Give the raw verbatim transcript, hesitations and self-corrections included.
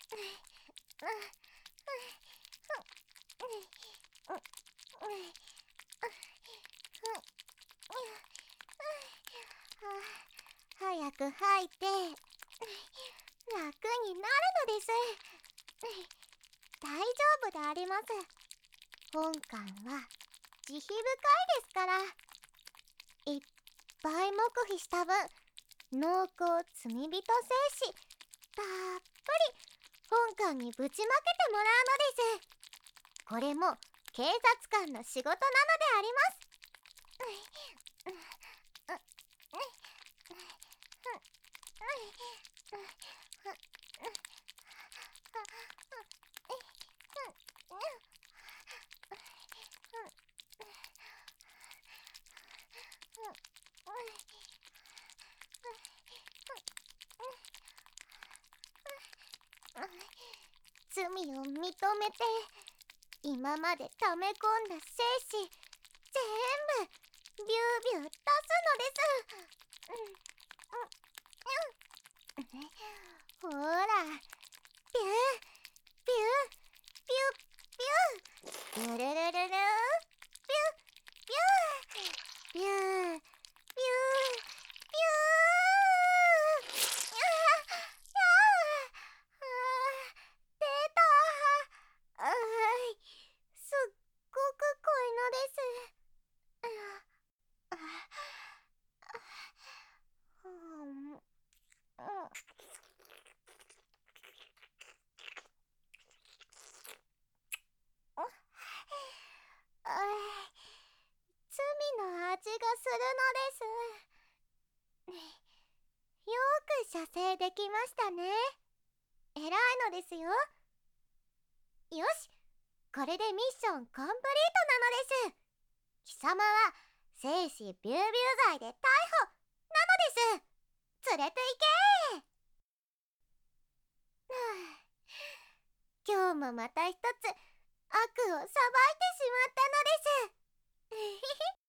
早く吐いて楽になるのです。大丈夫であります。本館は慈悲深いですから。いっぱい黙秘した分、濃厚罪人精子たっぷり本館にぶちまけてもらうのです。これも警察官の仕事なのであります。 罪を認めて、今まで溜め込んだ精子全部ビュービュー出すのです。ほら、ビュービュービュービュービュルルルルー、ビュービュービュービュービュービュー、あああ、出た。あい、すっごく濃いのです。ああ、うんうん、あい、罪の味がするのです。よく射精できましたね。偉いのですよ。よし、これでミッションコンプリートなのです。貴様は精子ビュービュー罪で逮捕なのです。連れて行けー。今日もまた一つ悪をさばいてしまったのです。